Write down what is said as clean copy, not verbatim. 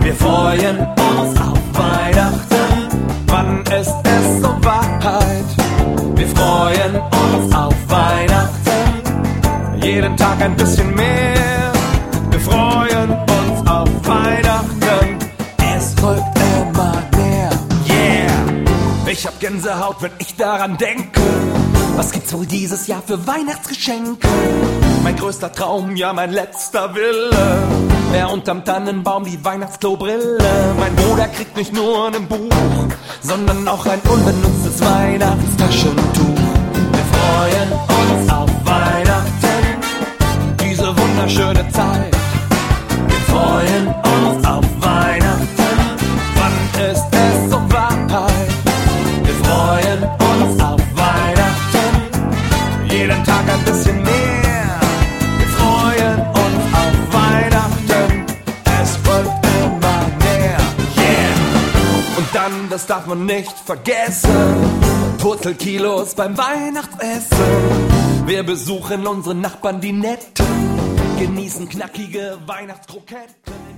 Wir freuen uns auf Weihnachten. Wann ist es soweit? Wir freuen uns auf Weihnachten. Jeden Tag ein bisschen mehr. Wir freuen uns auf Weihnachten. Es rückt immer näher. Yeah! Ich hab Gänsehaut, wenn ich daran denke. Was gibt's wohl dieses Jahr für Weihnachtsgeschenke? Mein größter Traum, ja mein letzter Wille. Wer unterm Tannenbaum die Weihnachtsklobrille. Mein Bruder kriegt nicht nur ein Buch, sondern auch ein unbenutztes Weihnachtstaschentuch. Wir freuen uns auf Weihnachten, diese wunderschöne Zeit. Wir freuen uns auf Weihnachten, wann ist es soweit? Wir freuen uns auf Weihnachten, jeden Tag ein bisschen mehr. Wir freuen uns auf Weihnachten, es rückt immer näher. Yeah! Und dann, das darf man nicht vergessen, Purzelkilos beim Weihnachtsessen. Wir besuchen unsere Nachbarn, die Netten, genießen knackige Weihnachtskroketten.